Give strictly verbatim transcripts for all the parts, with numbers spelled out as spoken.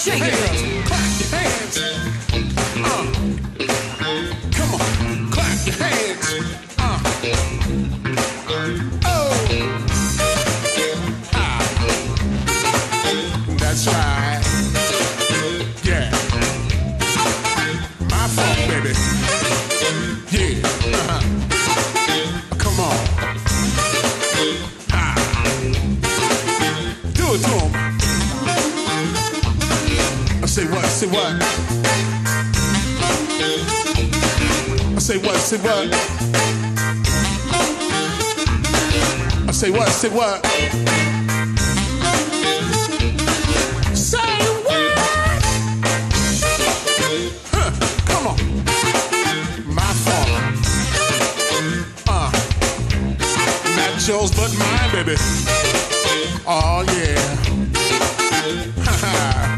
Shake it, girls. Clap your hands. Uh. Come on, clap your hands. Uh. Oh. Ah. That's right. Yeah. My fault, baby. Yeah. Uh-huh. Come on. Ah. Do it to him. I say what? Say what? I say what? Say what? I say what? Say what? Say what? Huh, come on. My fault. Uh, not yours but mine, baby. Oh yeah. Ha ha.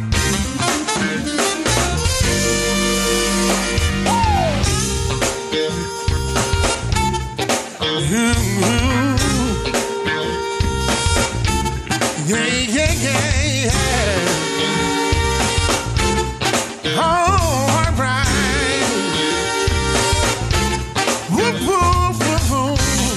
Mm-hmm. Yeah, yeah, yeah, yeah. Oh, all right. Whoop, whoop, whoop, whoop.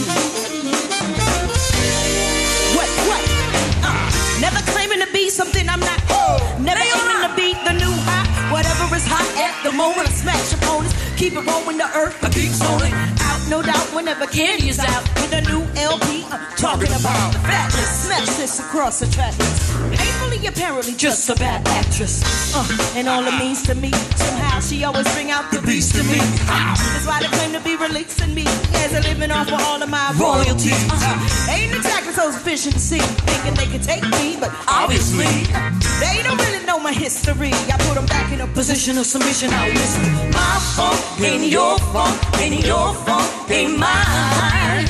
What, what? Uh, never claiming to be something I'm not. Oh, never aiming to be the new hot. Whatever is hot at the moment, I smash opponents. Keep it rolling the earth, I keep rolling. Out, no doubt, whenever candy is out. With a new L P, I'm talking about the fatness. Smash this across the track. Painfully, apparently, just a bad actress. Uh, and all it means to me, somehow she always bring out the beast in me. That's why they claim to be releasing me as a living off of all of my royalties. Uh, ain't exactly so sufficient to see, thinking they can take me, but obviously they don't really know my history. I put them back in a position of submission. Now listen, my fault ain't your fault, ain't your fault, ain't mine.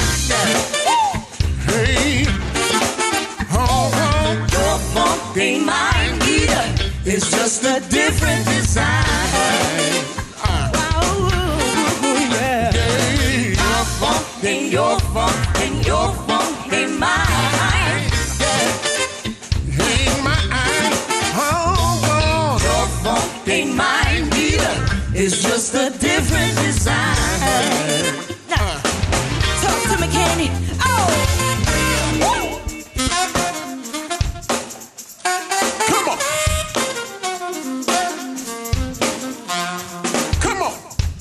Hey, oh, oh. Your fault ain't mine either. It's just a different design. Uh, Oh, yeah. yeah. My fault ain't your fault, ain't your fault, ain't mine. Ain't mine. Oh, oh. Your fault ain't mine either. It's just a different design. Now, talk to me, Candy. Oh, woo. Come on. Come on.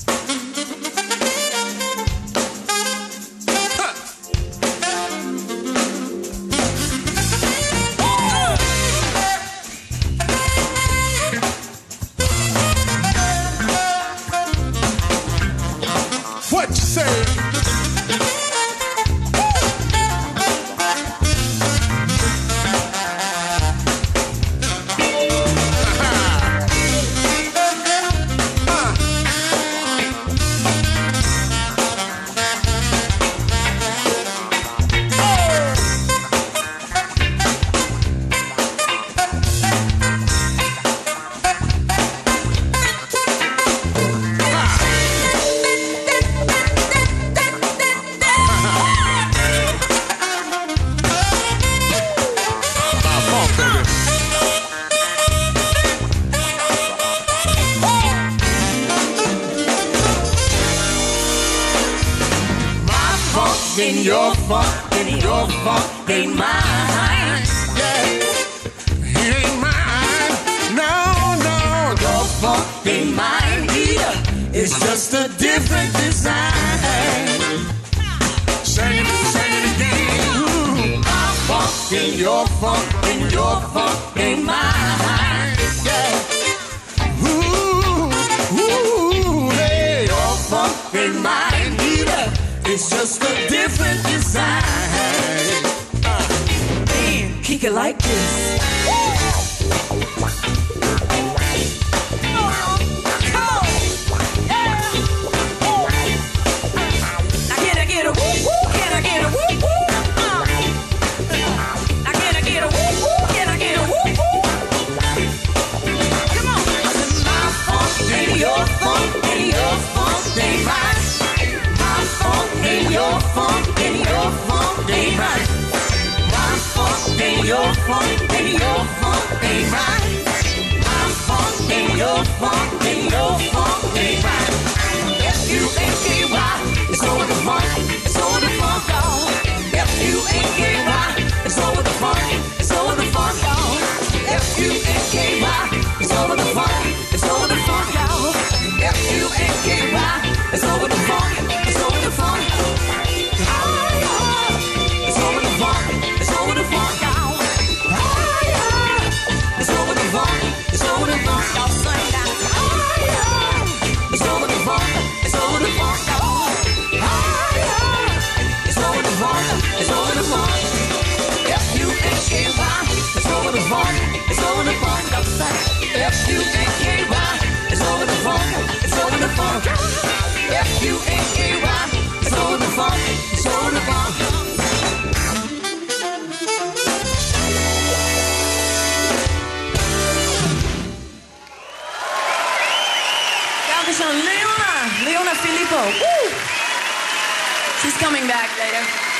Huh. What you say? Ain't your fault, ain't your fault, ain't mine. Yeah. It ain't mine. No, no. Your fault ain't mine either. It's just a different design. Sing it, sing it again. Ooh. My fault Ain't your fault, ain't your fault, ain't mine. yeah. Ooh, ooh, hey. Your fault ain't mine either. It's just a different design. Uh. Man, kick it like this. Your fault, ain't your fault, ain't mine. My fault, ain't your fault, ain't your fault, ain't mine. My fault, ain't your fault, ain't your fault, ain't mine. My no funk, ain't no funk, ain't right. F U N K Y, it's over the funk, it's over the funk, y'all. F U N K Y, it's over the funk, it's over the funk, y'all. F U N K Y, it's over the funk, it's over the funk, y'all. F U N K Y, it's over the funk, it's over the funk. Ah, yeah. It's over the funk, it's over the funk, y'all. Ah, yeah. It's over the funk, it's over the funk, y'all. Sing that. Ah, yeah. It's over the funk, it's over the funk, y'all. Ah, yeah. It's over the funk, it's over the funk. F U N K Y, it's over the funk, it's over the funk, y'all. Sing. F U N K Y, it's over the funk, it's over the funk. F U N K Y, it's over the funk, it's over the funk. Dankeschön, Leona, Leona Filippo. Woo! She's coming back later.